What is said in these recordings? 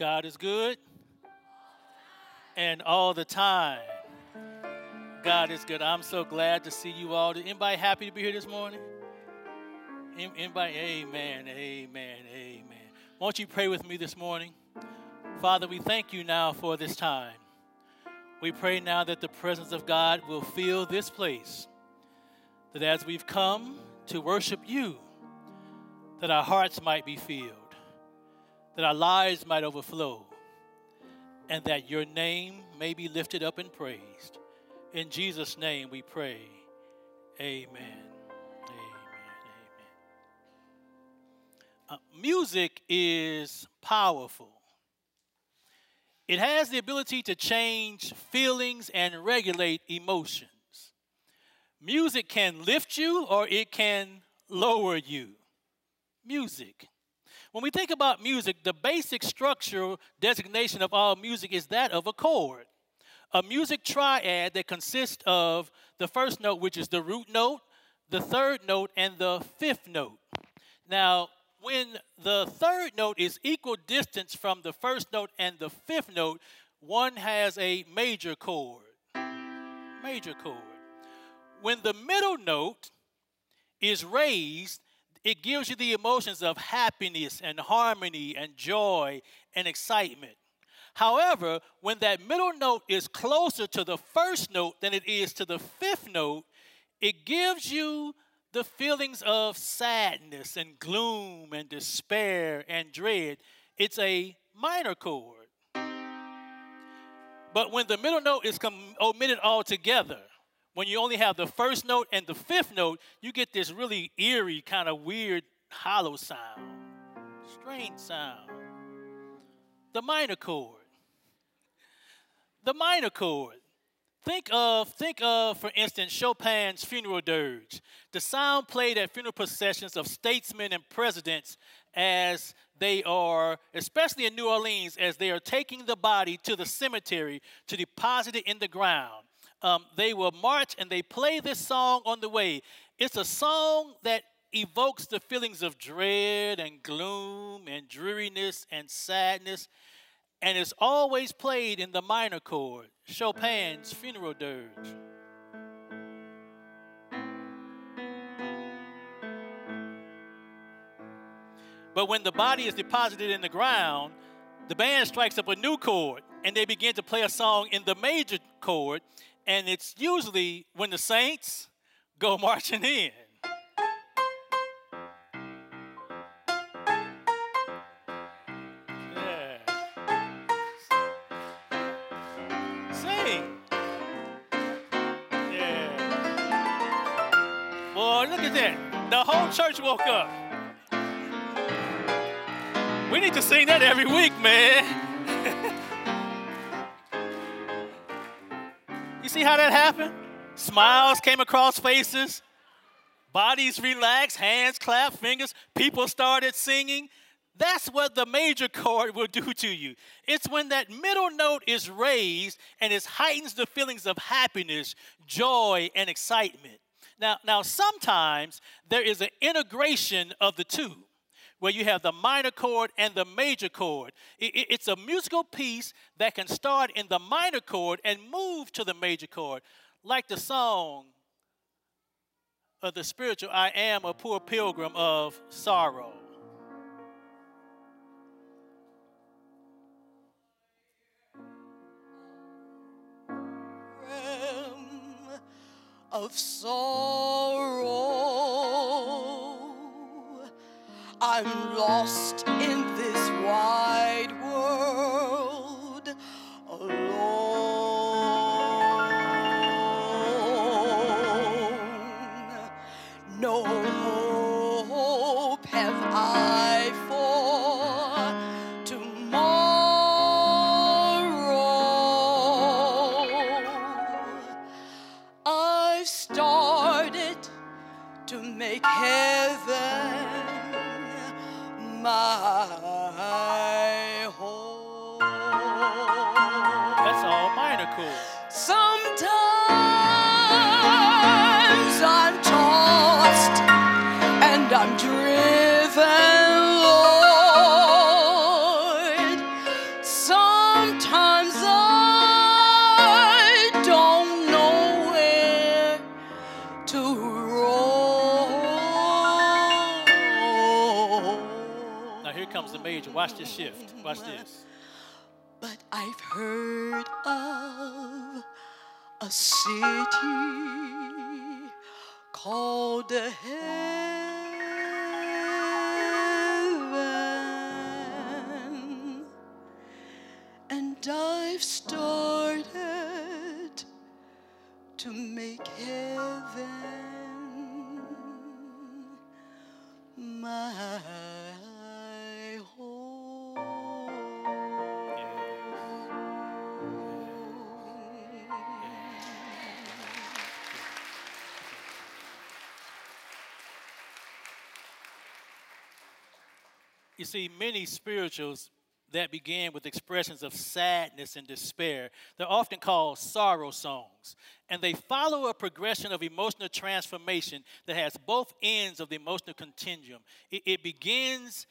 God is good, and all the time. God is good. I'm so glad to see you all. Anybody happy to be here this morning? Anybody? Amen, amen, amen. Won't you pray with me this morning? Father, we thank you now for this time. We pray now that the presence of God will fill this place, that as we've come to worship you, that our hearts might be filled, that our lives might overflow, and that your name may be lifted up and praised. In Jesus' name we pray. Amen. Music is powerful. It has the ability to change feelings and regulate emotions. Music can lift you or it can lower you. Music. When we think about music, the basic structural designation of all music is that of a chord. A music triad that consists of the first note, which is the root note, the third note, and the fifth note. Now, when the third note is equal distance from the first note and the fifth note, one has a major chord. Major chord. When the middle note is raised, it gives you the emotions of happiness and harmony and joy and excitement. However, when that middle note is closer to the first note than it is to the fifth note, it gives you the feelings of sadness and gloom and despair and dread. It's a minor chord. But when the middle note is omitted altogether, when you only have the first note and the fifth note, you get this really eerie, kind of weird, hollow sound, strange sound. The minor chord. The minor chord. Think of, for instance, Chopin's Funeral Dirge, the sound played at funeral processions of statesmen and presidents as they are, especially in New Orleans, as they are taking the body to the cemetery to deposit it in the ground. They will march and they play this song on the way. It's a song that evokes the feelings of dread and gloom and dreariness and sadness. And it's always played in the minor chord, Chopin's Funeral Dirge. But when the body is deposited in the ground, the band strikes up a new chord, and they begin to play a song in the major chord, and it's usually when the saints go marching in. Look at that. The whole church woke up. We need to sing that every week, man. You see how that happened? Smiles came across faces. Bodies relaxed, hands clapped, fingers. People started singing. That's what the major chord will do to you. It's when that middle note is raised and it heightens the feelings of happiness, joy, and excitement. Now, sometimes there is an integration of the two, where you have the minor chord and the major chord. It's a musical piece that can start in the minor chord and move to the major chord, like the song of the spiritual, I Am a Poor Pilgrim of Sorrow. Of sorrow, I'm lost in this wide world alone. No hope have I for tomorrow. I've started to make heaven my home. That's all minor chord. Sometimes I'm tossed and I'm driven, Lord, major. Watch this shift. Watch this. But I've heard of a city called heaven, and I've started to make heaven my home. You see, many spirituals that began with expressions of sadness and despair, they're often called sorrow songs. And they follow a progression of emotional transformation that has both ends of the emotional continuum. It begins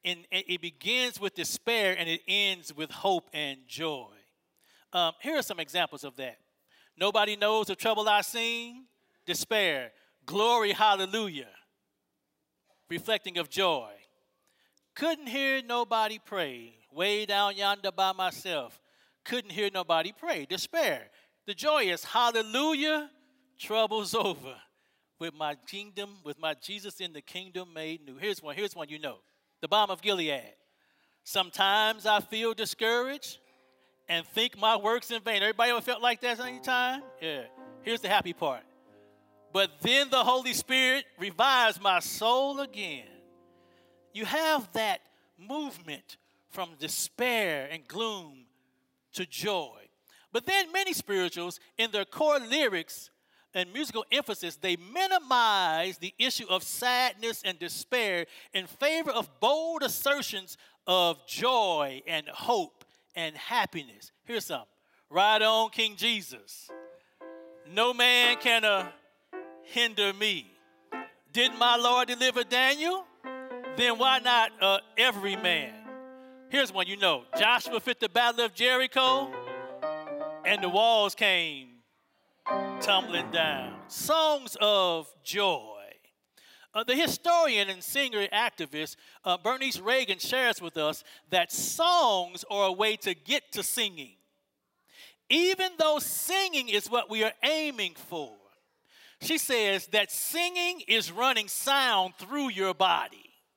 with despair and it ends with hope and joy. Here are some examples of that. Nobody knows the trouble I seen, despair. Glory, hallelujah, reflecting of joy. Couldn't hear nobody pray, way down yonder by myself. Couldn't hear nobody pray, despair. The joy is hallelujah, trouble's over. With my kingdom, with my Jesus in the kingdom made new. Here's one you know. The balm of Gilead. Sometimes I feel discouraged and think my work's in vain. Everybody ever felt like that any time? Yeah. Here's the happy part. But then the Holy Spirit revives my soul again. You have that movement from despair and gloom to joy. But then many spirituals, in their core lyrics and musical emphasis, they minimize the issue of sadness and despair in favor of bold assertions of joy and hope and happiness. Here's some. Ride on, King Jesus. No man can hinder me. Didn't my Lord deliver Daniel? Then why not every man? Here's one you know. Joshua fit the battle of Jericho, and the walls came tumbling down. Songs of joy. The historian and singer activist Bernice Reagan shares with us that songs are a way to get to singing. Even though singing is what we are aiming for, she says that singing is running sound through your body.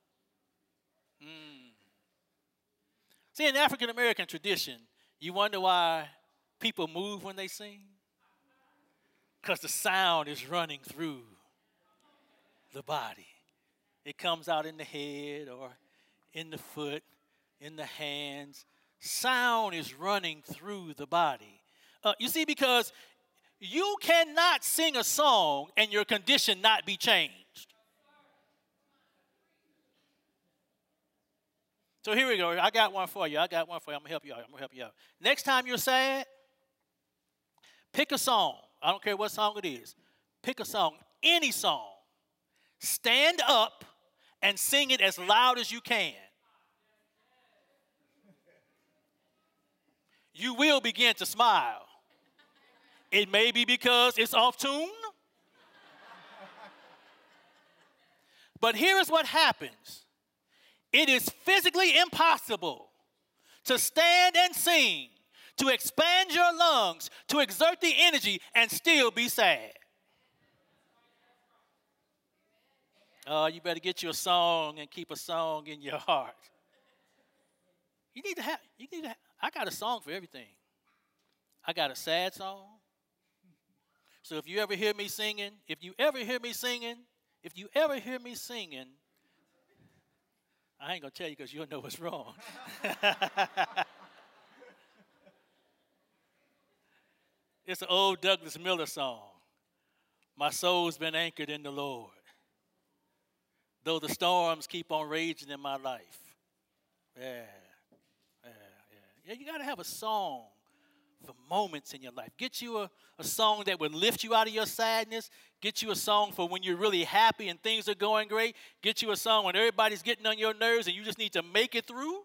See, in the African American tradition, you wonder why people move when they sing? Because the sound is running through the body. It comes out in the head or in the foot, in the hands. Sound is running through the body. You see, because you cannot sing a song and your condition not be changed. So here we go. I got one for you. I'm going to help you out. Next time you're sad, pick a song. I don't care what song it is. Pick a song, any song. Stand up and sing it as loud as you can. You will begin to smile. It may be because it's off tune. But here is what happens. It is physically impossible to stand and sing, to expand your lungs, to exert the energy, and still be sad. You better get you a song and keep a song in your heart. You need to have, I got a song for everything. I got a sad song. So if you ever hear me singing, I ain't going to tell you because you'll know what's wrong. It's an old Douglas Miller song. My soul's been anchored in the Lord, though the storms keep on raging in my life. Yeah, you got to have a song for moments in your life. Get you a song that would lift you out of your sadness. Get you a song for when you're really happy and things are going great. Get you a song when everybody's getting on your nerves and you just need to make it through.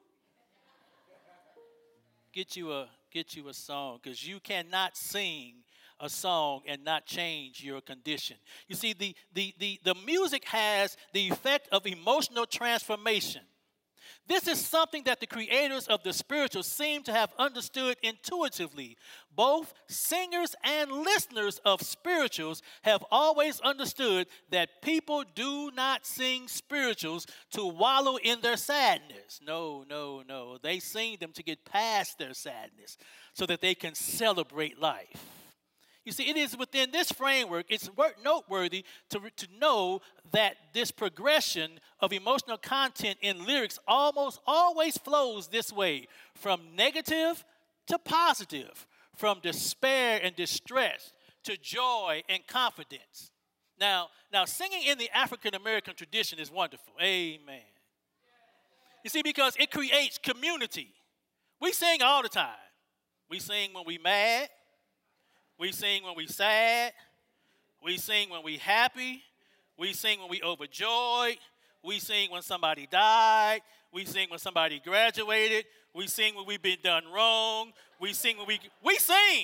Get you a song, because you cannot sing a song and not change your condition. You see, the music has the effect of emotional transformation. This is something that the creators of the spiritual seem to have understood intuitively. Both singers and listeners of spirituals have always understood that people do not sing spirituals to wallow in their sadness. No, no, no. They sing them to get past their sadness so that they can celebrate life. You see, it is within this framework, it's noteworthy to know that this progression of emotional content in lyrics almost always flows this way, from negative to positive, from despair and distress to joy and confidence. Now, singing in the African American tradition is wonderful. Amen. You see, because it creates community. We sing all the time. We sing when we mad. We sing when we sad. We sing when we happy. We sing when we overjoyed. We sing when somebody died. We sing when somebody graduated. We sing when we've been done wrong. We sing when we sing.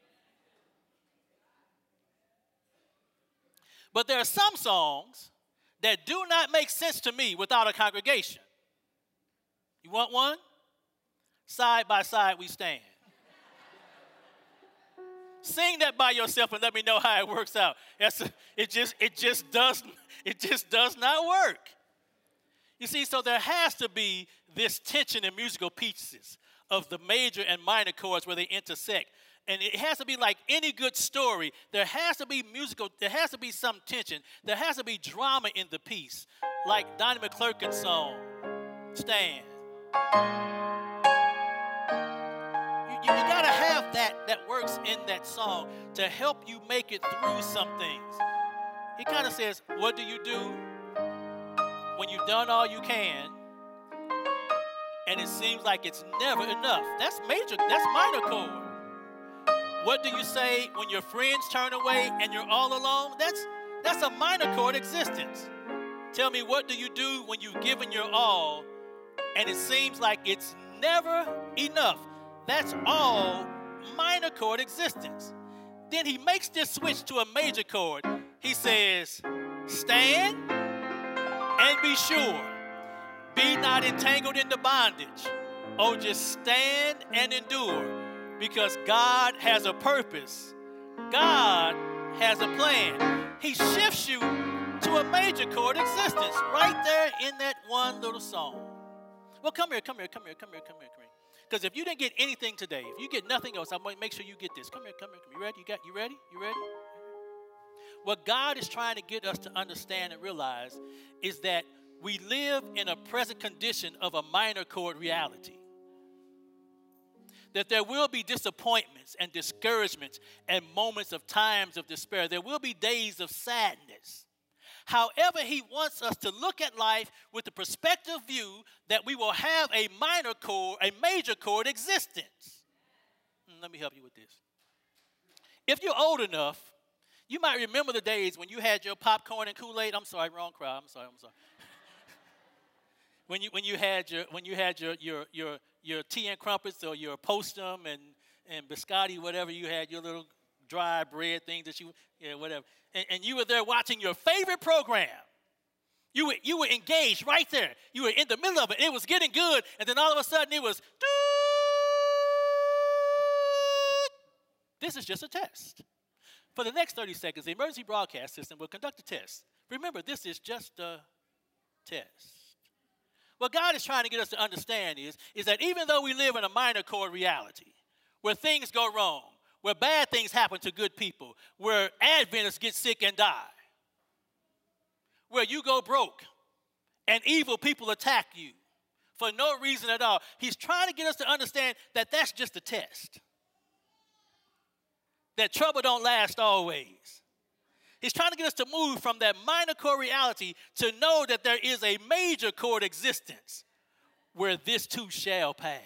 But there are some songs that do not make sense to me without a congregation. You want one? Side by side we stand. Sing that by yourself and let me know how it works out. It just does not work. You see, so there has to be this tension in musical pieces of the major and minor chords where they intersect. And it has to be like any good story. There has to be some tension. There has to be drama in the piece. Like Donnie McClurkin's song, Stand. You got to have that works in that song to help you make it through some things. He kind of says, what do you do when you've done all you can and it seems like it's never enough? That's major, that's minor chord. What do you say when your friends turn away and you're all alone? That's a minor chord existence. Tell me, what do you do when you've given your all and it seems like it's never enough? That's all minor chord existence. Then he makes this switch to a major chord. He says, stand and be sure. Be not entangled in the bondage. Oh, just stand and endure, because God has a purpose. God has a plan. He shifts you to a major chord existence right there in that one little song. Well, come here. Because if you didn't get anything today, if you get nothing else, I'm going to make sure you get this. Come here. You ready? You ready? What God is trying to get us to understand and realize is that we live in a present condition of a minor chord reality. That there will be disappointments and discouragements and moments of times of despair. There will be days of sadness. However, he wants us to look at life with the perspective view that we will have a major chord existence. Let me help you with this. If you're old enough, you might remember the days when you had your popcorn and Kool-Aid. I'm sorry, wrong crowd. I'm sorry. When you had your tea and crumpets or your Postum and biscotti, whatever you had, your little dry bread things that whatever. And you were there watching your favorite program. You were engaged right there. You were in the middle of it. It was getting good, and then all of a sudden it was, this is just a test. For the next 30 seconds, the emergency broadcast system will conduct a test. Remember, this is just a test. What God is trying to get us to understand is that even though we live in a minor chord reality, where things go wrong, where bad things happen to good people, where Adventists get sick and die, where you go broke and evil people attack you for no reason at all, he's trying to get us to understand that that's just a test. That trouble don't last always. He's trying to get us to move from that minor chord reality to know that there is a major chord existence where this too shall pass.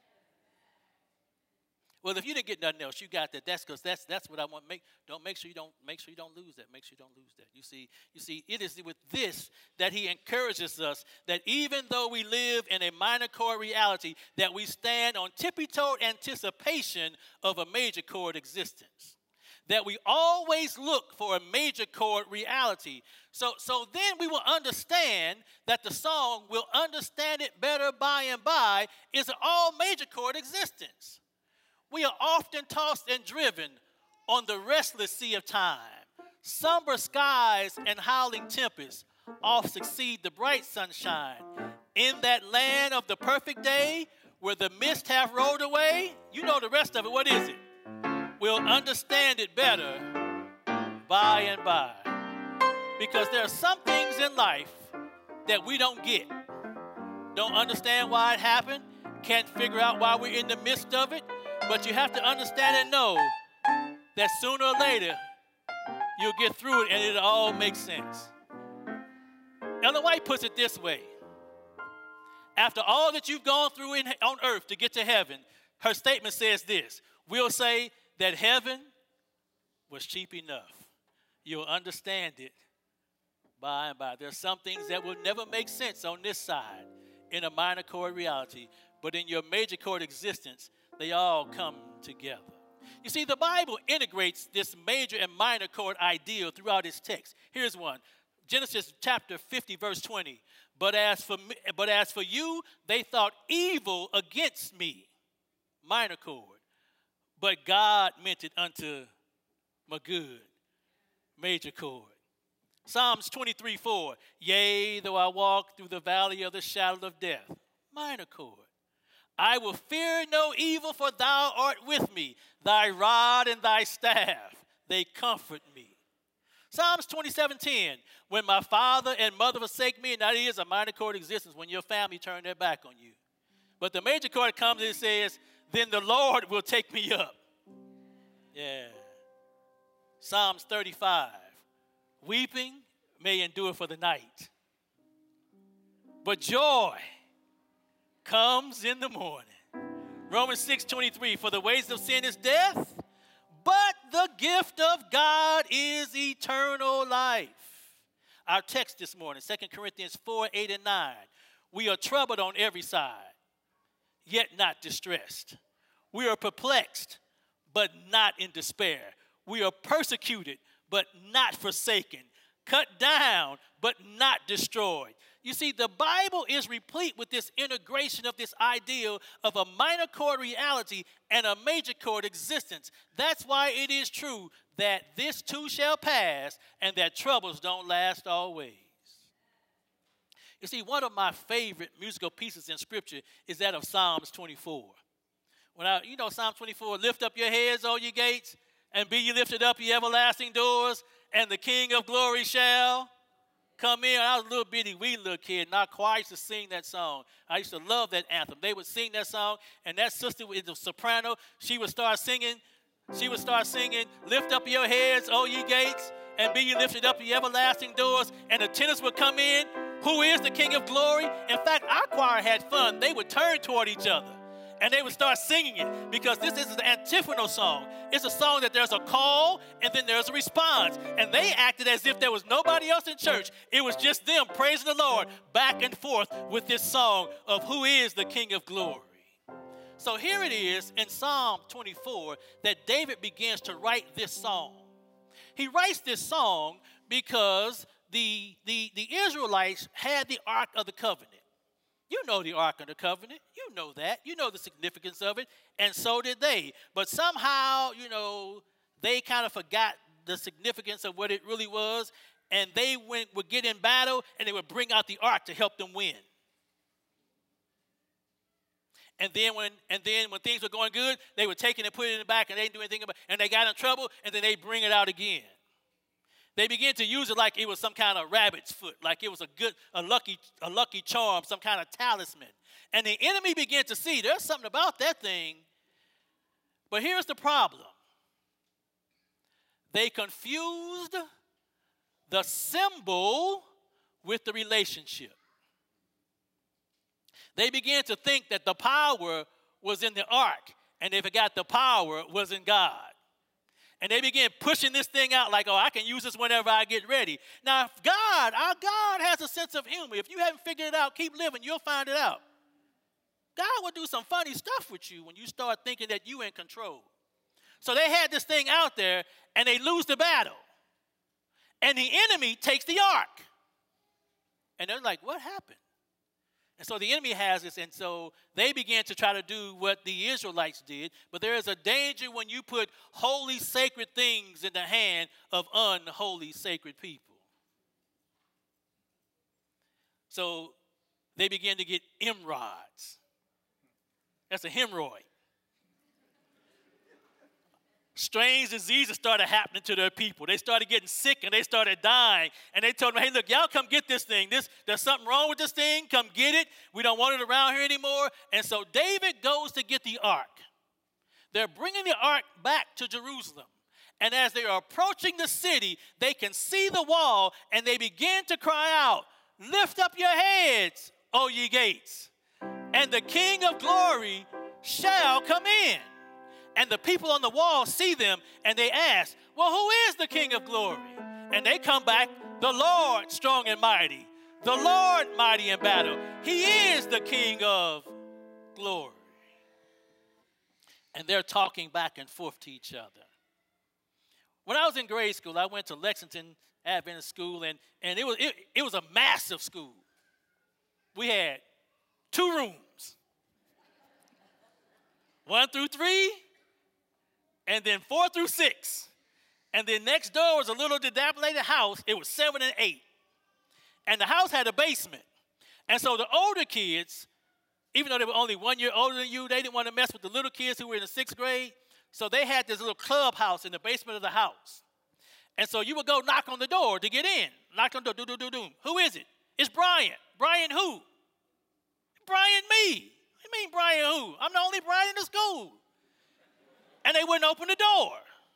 Well, if you didn't get nothing else, you got that. That's because that's what I want. Make sure you don't lose that. Make sure you don't lose that. You see, it is with this that he encourages us that even though we live in a minor chord reality, that we stand on tippy-toed anticipation of a major chord existence. that we always look for a major chord reality. So then we will understand that the song "We'll Understand It Better By and By" is an all major chord existence. We are often tossed and driven on the restless sea of time. Somber skies and howling tempests oft succeed the bright sunshine. In that land of the perfect day, where the mist have rolled away, you know the rest of it. What is it? We'll understand it better by and by. Because there are some things in life that we don't get. Don't understand why it happened. Can't figure out why we're in the midst of it. But you have to understand and know that sooner or later, you'll get through it and it'll all make sense. Ellen White puts it this way. After all that you've gone through on earth to get to heaven, her statement says this: we'll say that heaven was cheap enough. You'll understand it by and by. There are some things that will never make sense on this side in a minor chord reality, but in your major chord existence, they all come together. You see, the Bible integrates this major and minor chord ideal throughout its text. Here's one. Genesis chapter 50, verse 20. But as for you, they thought evil against me. Minor chord. But God meant it unto my good. Major chord. Psalms 23:4. Yea, though I walk through the valley of the shadow of death. Minor chord. I will fear no evil, for thou art with me. Thy rod and thy staff, they comfort me. Psalms 27:10. When my father and mother forsake me, and that is a minor chord existence when your family turn their back on you. But the major chord comes and it says, then the Lord will take me up. Yeah. Psalms 35. Weeping may endure for the night, but joy comes in the morning. Romans 6:23. For the wages of sin is death, but the gift of God is eternal life. Our text this morning, 2 Corinthians 4:8 and 9. We are troubled on every side, yet not distressed. We are perplexed, but not in despair. We are persecuted, but not forsaken. Cut down, but not destroyed. You see, the Bible is replete with this integration of this ideal of a minor chord reality and a major chord existence. That's why it is true that this too shall pass and that troubles don't last always. You see, one of my favorite musical pieces in Scripture is that of Psalms 24. Psalm 24, lift up your heads, O ye gates, and be ye lifted up, ye everlasting doors, and the King of glory shall come in. I was a little bitty, wee little kid, and our choir used to sing that song. I used to love that anthem. They would sing that song, and that sister is a soprano. She would start singing, lift up your heads, O ye gates, and be ye lifted up, ye everlasting doors, and the tenors would come in. Who is the King of glory? In fact, our choir had fun. They would turn toward each other, and they would start singing it because this is an antiphonal song. It's a song that there's a call and then there's a response. And they acted as if there was nobody else in church. It was just them praising the Lord back and forth with this song of who is the King of glory. So here it is in Psalm 24 that David begins to write this song. He writes this song because the Israelites had the Ark of the Covenant. You know the Ark of the Covenant. You know that. You know the significance of it. And so did they. But somehow, they kind of forgot the significance of what it really was. And they would get in battle and they would bring out the Ark to help them win. And then when things were going good, they would take it and put it in the back and they didn't do anything about it. And they got in trouble and then they bring it out again. They began to use it like it was some kind of rabbit's foot, like it was a lucky charm, some kind of talisman. And the enemy began to see there's something about that thing. But here's the problem. They confused the symbol with the relationship. They began to think that the power was in the ark, and they forgot the power was in God. And they began pushing this thing out like, I can use this whenever I get ready. Now, our God has a sense of humor. If you haven't figured it out, keep living, you'll find it out. God will do some funny stuff with you when you start thinking that you're in control. So they had this thing out there, and they lose the battle. And the enemy takes the ark. And they're like, what happened? And so the enemy has this, and so they began to try to do what the Israelites did. But there is a danger when you put holy, sacred things in the hand of unholy, sacred people. So they began to get emrods. That's a hemorrhoid. Strange diseases started happening to their people. They started getting sick and they started dying. And they told them, hey, look, y'all come get this thing. There's something wrong with this thing. Come get it. We don't want it around here anymore. And so David goes to get the ark. They're bringing the ark back to Jerusalem. And as they are approaching the city, they can see the wall and they begin to cry out, lift up your heads, O ye gates, and the King of glory shall come in. And the people on the wall see them, and they ask, well, who is the King of glory? And they come back, the Lord strong and mighty, the Lord mighty in battle. He is the King of glory. And they're talking back and forth to each other. When I was in grade school, I went to Lexington Adventist School, and it was a massive school. We had 2 rooms, 1 through 3, and then 4 through 6. And then next door was a little dilapidated house. It was 7 and 8. And the house had a basement. And so the older kids, even though they were only 1 year older than you, they didn't want to mess with the little kids who were in the 6th grade. So they had this little clubhouse in the basement of the house. And so you would go knock on the door to get in. Knock on the door, do. Who is it? It's Brian. Brian who? Brian me. What do you mean Brian who? I'm the only Brian in the school. And they wouldn't open the door.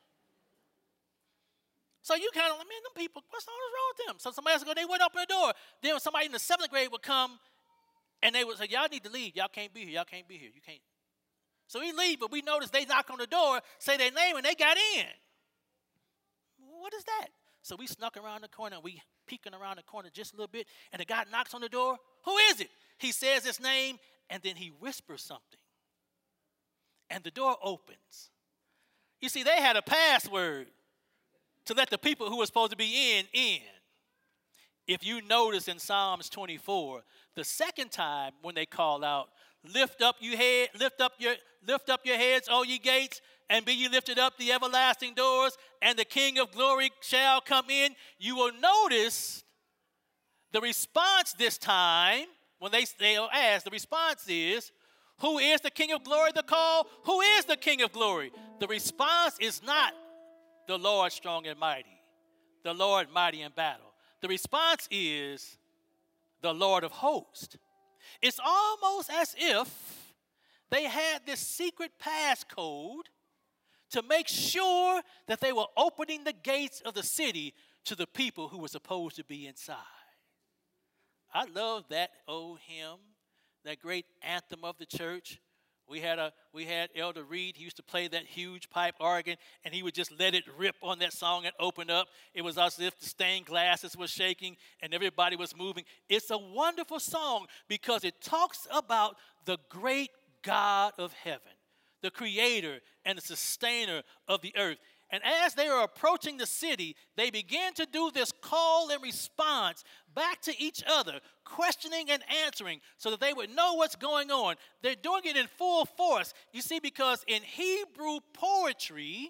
So you kind of like, man, them people, what's wrong with them? So somebody else would go, they wouldn't open the door. Then somebody in the 7th grade would come, and they would say, y'all need to leave. Y'all can't be here. Y'all can't be here. You can't. So we leave, but we noticed they knock on the door, say their name, and they got in. What is that? So we snuck around the corner, and we peeking around the corner just a little bit, and the guy knocks on the door. Who is it? He says his name, and then he whispers something. And the door opens. You see, they had a password to let the people who were supposed to be in. If you notice in Psalms 24, the second time when they call out, lift up your heads, O ye gates, and be ye lifted up the everlasting doors, and the King of glory shall come in. You will notice the response this time, when they ask, the response is, who is the King of glory? The call, who is the King of glory? The response is not the Lord strong and mighty, the Lord mighty in battle. The response is the Lord of hosts. It's almost as if they had this secret passcode to make sure that they were opening the gates of the city to the people who were supposed to be inside. I love that old hymn, that great anthem of the church. We had Elder Reed. He used to play that huge pipe organ, and he would just let it rip on that song and open up. It was as if the stained glasses were shaking and everybody was moving. It's a wonderful song because it talks about the great God of heaven, the creator and the sustainer of the earth. And as they are approaching the city, they began to do this call and response back to each other, questioning and answering so that they would know what's going on. They're doing it in full force. You see, because in Hebrew poetry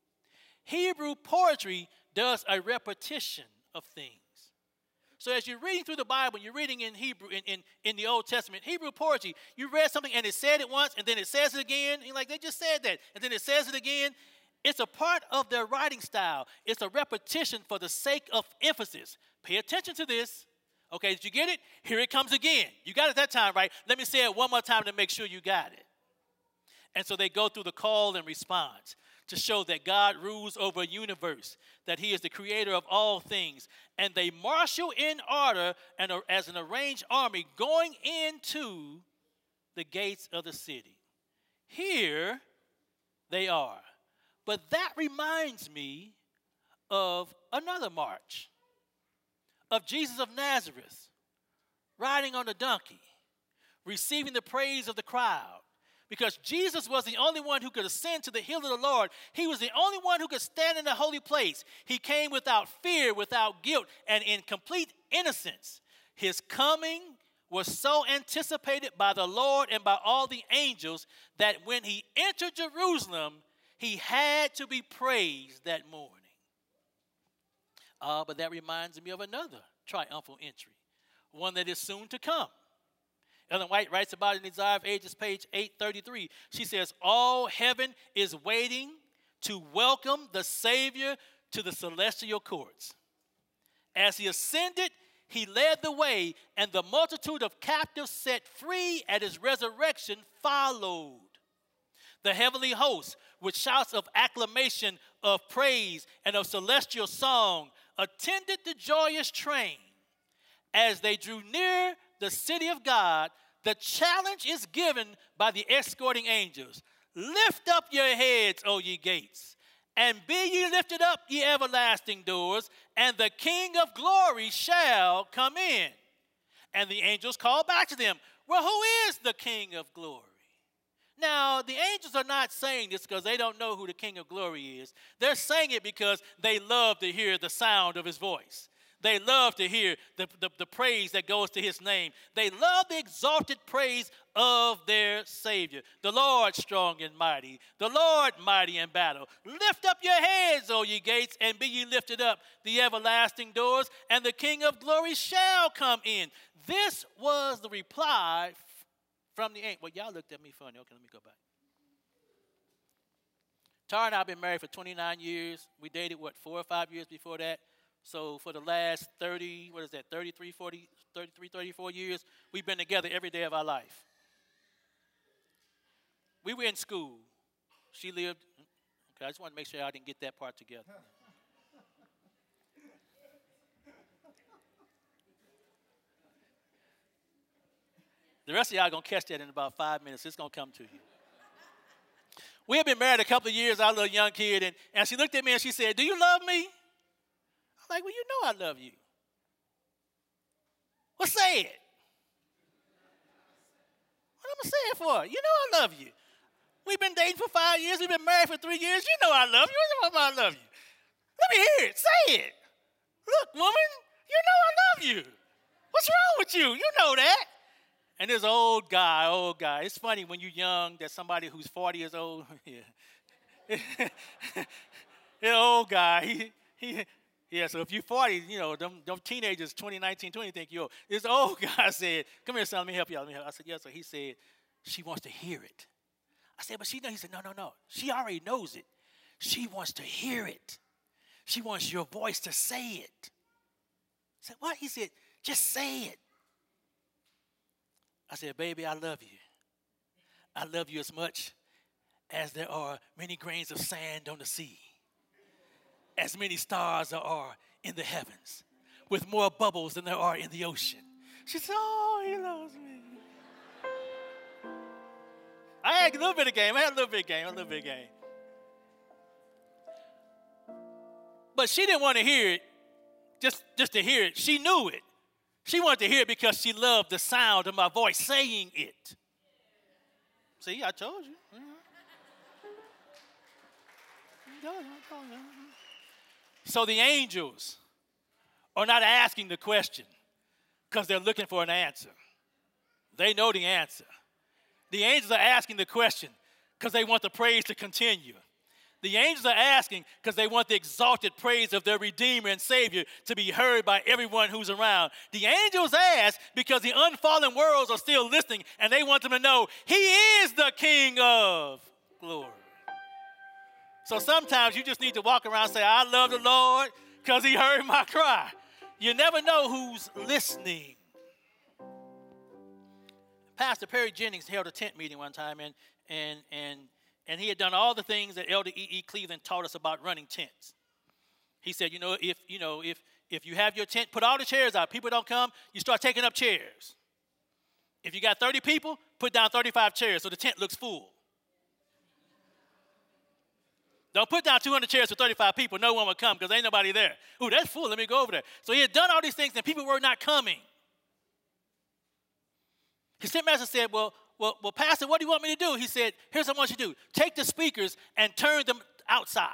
does a repetition of things. So as you're reading through the Bible, you're reading in Hebrew, in the Old Testament, Hebrew poetry, you read something and it said it once and then it says it again. And you're like, they just said that. And then it says it again. It's a part of their writing style. It's a repetition for the sake of emphasis. Pay attention to this. Okay, did you get it? Here it comes again. You got it that time, right? Let me say it one more time to make sure you got it. And so they go through the call and response to show that God rules over a universe, that he is the creator of all things. And they marshal in order and as an arranged army going into the gates of the city. Here they are. But that reminds me of another march, of Jesus of Nazareth, riding on a donkey, receiving the praise of the crowd, Because Jesus was the only one who could ascend to the hill of the Lord. He was the only one who could stand in the holy place. He came without fear, without guilt, and in complete innocence. His coming was so anticipated by the Lord and by all the angels that when he entered Jerusalem, he had to be praised that morning. But that reminds me of another triumphal entry, one that is soon to come. Ellen White writes about it in Desire of Ages, page 833. She says, all heaven is waiting to welcome the Savior to the celestial courts. As he ascended, he led the way, and the multitude of captives set free at his resurrection followed. The heavenly host, with shouts of acclamation, of praise, and of celestial song, attended the joyous train. As they drew near the city of God, the challenge is given by the escorting angels. Lift up your heads, O ye gates, and be ye lifted up, ye everlasting doors, and the King of glory shall come in. And the angels call back to them, well, who is the King of glory? Now, the angels are not saying this because they don't know who the King of glory is. They're saying it because they love to hear the sound of his voice. They love to hear the praise that goes to his name. They love the exalted praise of their Savior. The Lord strong and mighty. The Lord mighty in battle. Lift up your heads, O ye gates, and be ye lifted up, the everlasting doors, and the King of glory shall come in. This was the reply from the angel. Well, y'all looked at me funny. Okay, let me go back. Tara and I have been married for 29 years. We dated, 4 or 5 years before that? So for the last 34 years, we've been together every day of our life. We were in school. She lived, okay, I just want to make sure I didn't get that part together. The rest of y'all are going to catch that in about 5 minutes. It's going to come to you. We had been married a couple of years. I was a little young kid, and she looked at me and she said, do you love me? I'm like, well, you know I love you. Well, say it. What am I saying for? You know I love you. We've been dating for 5 years. We've been married for 3 years. You know I love you. You know I love you. Let me hear it. Say it. Look, woman, you know I love you. What's wrong with you? You know that. And this old guy. It's funny when you're young that somebody who's 40 years old, the old guy, yeah, so if you're 40, them teenagers, 19, 20, think you're old. This old guy said, come here, son, let me help you out. I said, yes, sir. He said, she wants to hear it. I said, but she knows. He said, no. She already knows it. She wants to hear it. She wants your voice to say it. I said, what? He said, just say it. I said, baby, I love you. I love you as much as there are many grains of sand on the sea, as many stars there are in the heavens, with more bubbles than there are in the ocean. She said, oh, he loves me. I had a little bit of game. But she didn't want to hear it just to hear it. She knew it. She wanted to hear it because she loved the sound of my voice saying it. See, I told you. So the angels are not asking the question because they're looking for an answer. They know the answer. The angels are asking the question because they want the praise to continue. The angels are asking because they want the exalted praise of their Redeemer and Savior to be heard by everyone who's around. The angels ask because the unfallen worlds are still listening and they want them to know He is the King of glory. So sometimes you just need to walk around and say, I love the Lord because He heard my cry. You never know who's listening. Pastor Perry Jennings held a tent meeting one time, and he had done all the things that Elder E.E. Cleveland taught us about running tents. He said, if you have your tent, put all the chairs out. People don't come, you start taking up chairs. If you got 30 people, put down 35 chairs so the tent looks full. Don't put down 200 chairs for 35 people. No one will come because ain't nobody there. Ooh, that's full. Let me go over there. So he had done all these things and people were not coming. His tent master said, well, well, Pastor, what do you want me to do? He said, here's what I want you to do. Take the speakers and turn them outside.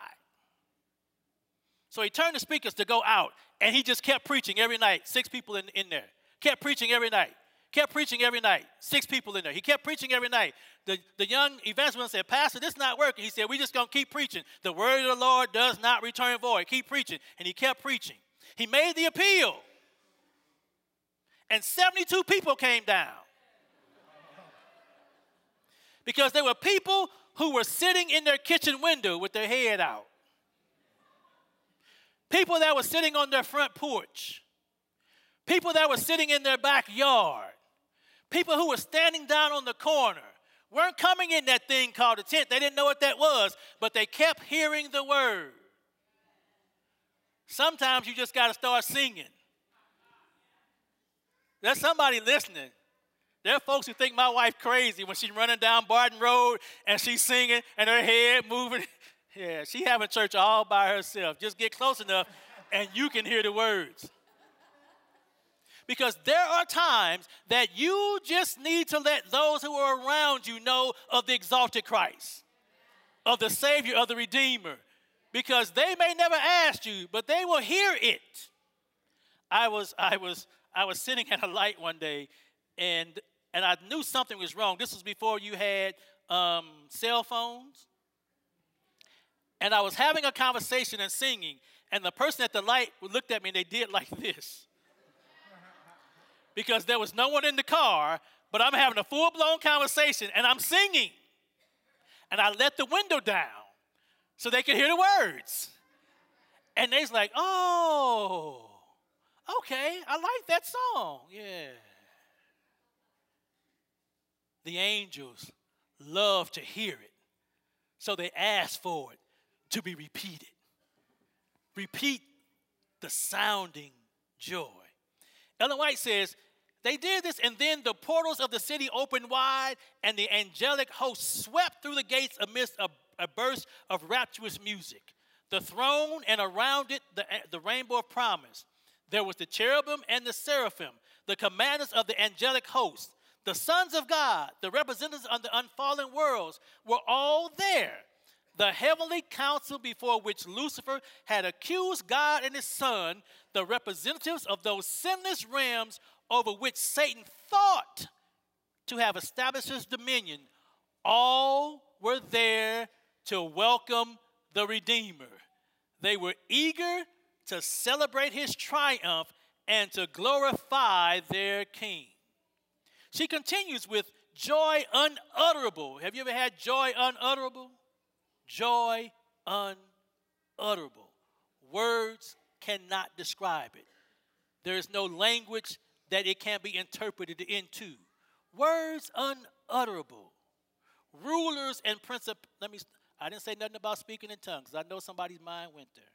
So he turned the speakers to go out, and he just kept preaching every night. 6 people in there. Kept preaching every night. Kept preaching every night. 6 people in there. He kept preaching every night. The young evangelist said, Pastor, this is not working. He said, we're just going to keep preaching. The word of the Lord does not return void. Keep preaching. And he kept preaching. He made the appeal. And 72 people came down. Because there were people who were sitting in their kitchen window with their head out. People that were sitting on their front porch. People that were sitting in their backyard. People who were standing down on the corner. Weren't coming in that thing called a tent. They didn't know what that was, but they kept hearing the word. Sometimes you just got to start singing. There's somebody listening. There are folks who think my wife crazy when she's running down Barton Road and she's singing and her head moving. Yeah, she having church all by herself. Just get close enough and you can hear the words. Because there are times that you just need to let those who are around you know of the exalted Christ, of the Savior, of the Redeemer. Because they may never ask you, but they will hear it. I was sitting at a light one day, and I knew something was wrong. This was before you had cell phones. And I was having a conversation and singing, and the person at the light looked at me, and they did like this. Because there was no one in the car, but I'm having a full-blown conversation, and I'm singing. And I let the window down so they could hear the words. And they's like, oh, okay, I like that song, yeah. The angels love to hear it, so they ask for it to be repeated. Repeat the sounding joy. Ellen White says, they did this, and then the portals of the city opened wide, and the angelic host swept through the gates amidst a burst of rapturous music. The throne and around it, the rainbow of promise. There was the cherubim and the seraphim, the commanders of the angelic host. The sons of God, the representatives of the unfallen worlds, were all there. The heavenly council before which Lucifer had accused God and his son, the representatives of those sinless realms over which Satan thought to have established his dominion, all were there to welcome the Redeemer. They were eager to celebrate his triumph and to glorify their King. She continues with joy unutterable. Have you ever had joy unutterable? Joy unutterable. Words cannot describe it. There is no language that it can be interpreted into. Words unutterable. Rulers and principalities. I didn't say nothing about speaking in tongues. I know somebody's mind went there.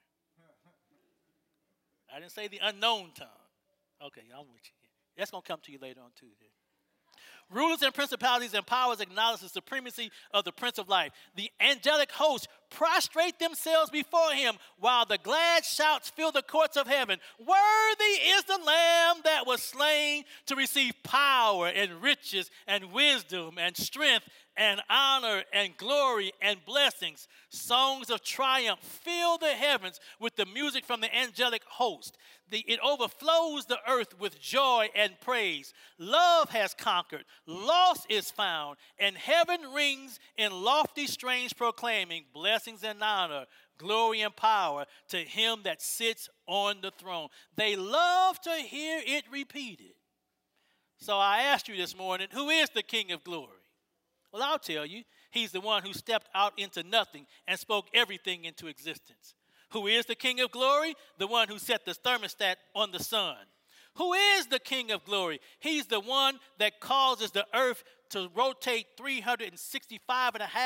I didn't say the unknown tongue. Okay, I'm with you. That's going to come to you later on too. Rulers and principalities and powers acknowledge the supremacy of the Prince of Life. The angelic hosts prostrate themselves before him while the glad shouts fill the courts of heaven. Worthy is the Lamb that was slain to receive power and riches and wisdom and strength and honor and glory and blessings. Songs of triumph fill the heavens with the music from the angelic host. It overflows the earth with joy and praise. Love has conquered, loss is found, and heaven rings in lofty strains proclaiming blessings and honor, glory and power to him that sits on the throne. They love to hear it repeated. So I asked you this morning, who is the King of glory? Well, I'll tell you, he's the one who stepped out into nothing and spoke everything into existence. Who is the King of glory? The one who set the thermostat on the sun. Who is the King of glory? He's the one that causes the earth to rotate 365.5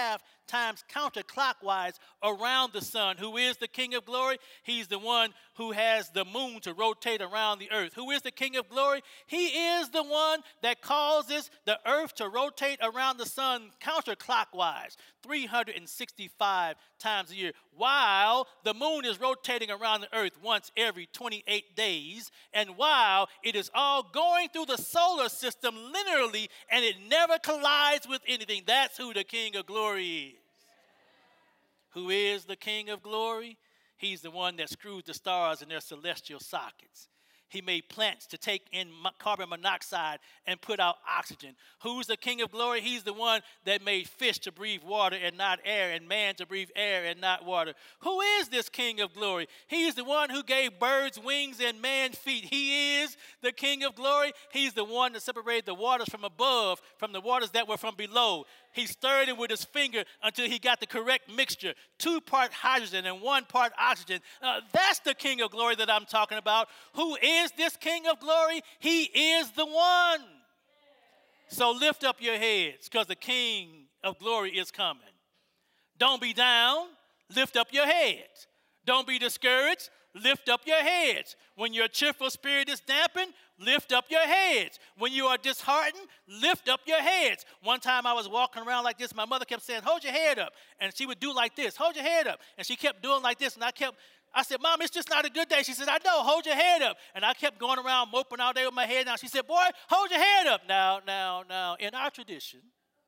times counterclockwise around the sun. Who is the King of glory? He's the one who has the moon to rotate around the earth. Who is the King of glory? He is the one that causes the earth to rotate around the sun counterclockwise 365 times a year, while the moon is rotating around the earth once every 28 days, and while it is all going through the solar system linearly, and it never collides with anything. That's who the King of glory is. Who is the King of glory? He's the one that screws the stars in their celestial sockets. He made plants to take in carbon monoxide and put out oxygen. Who's the King of glory? He's the one that made fish to breathe water and not air, and man to breathe air and not water. Who is this King of glory? He's the one who gave birds wings and man feet. He is the King of glory. He's the one that separated the waters from above from the waters that were from below. He stirred it with his finger until he got the correct mixture, 2 part hydrogen and 1 part oxygen. That's the King of glory that I'm talking about. Who is this King of glory? He is the one. So lift up your heads, because the King of glory is coming. Don't be down. Lift up your heads. Don't be discouraged. Lift up your heads. When your cheerful spirit is dampened, lift up your heads. When you are disheartened, lift up your heads. One time I was walking around like this. My mother kept saying, hold your head up. And she would do like this, hold your head up. And she kept doing like this. And I said, Mom, it's just not a good day. She said, I know, hold your head up. And I kept going around moping all day with my head down. She said, boy, hold your head up. Now, in our tradition,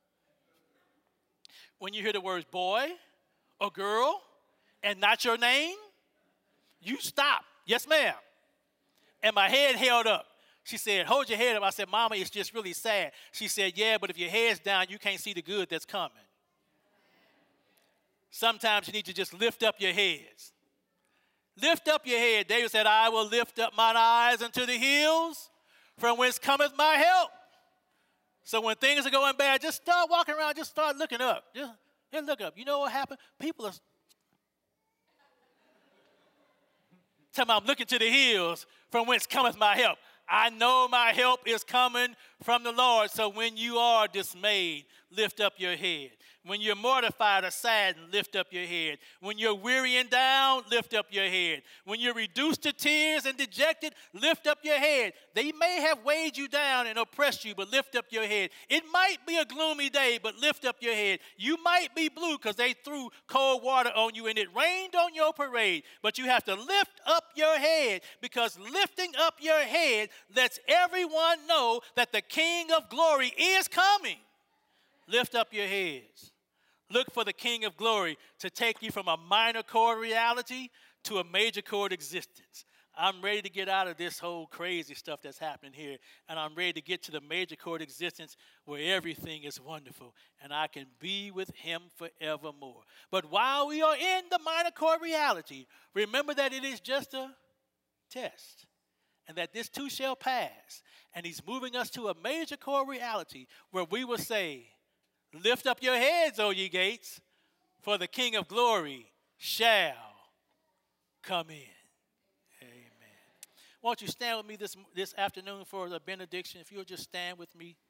when you hear the words boy or girl and not your name, you stop. Yes, ma'am. And my head held up. She said, hold your head up. I said, Mama, it's just really sad. She said, yeah, but if your head's down, you can't see the good that's coming. Sometimes you need to just lift up your heads. Lift up your head. David said, I will lift up mine eyes unto the hills, from whence cometh my help. So when things are going bad, just start walking around, just start looking up. Just look up. You know what happened? People are telling me, I'm looking to the hills, from whence cometh my help. I know my help is coming from the Lord. So when you are dismayed, lift up your head. When you're mortified or saddened, lift up your head. When you're weary and down, lift up your head. When you're reduced to tears and dejected, lift up your head. They may have weighed you down and oppressed you, but lift up your head. It might be a gloomy day, but lift up your head. You might be blue because they threw cold water on you and it rained on your parade, but you have to lift up your head, because lifting up your head lets everyone know that the King of glory is coming. Lift up your heads. Look for the King of glory to take you from a minor chord reality to a major chord existence. I'm ready to get out of this whole crazy stuff that's happening here, and I'm ready to get to the major chord existence where everything is wonderful, and I can be with him forevermore. But while we are in the minor chord reality, remember that it is just a test, and that this too shall pass, and he's moving us to a major chord reality where we will say, lift up your heads, O ye gates, for the King of glory shall come in. Amen. Won't you stand with me this afternoon for the benediction? If you'll just stand with me.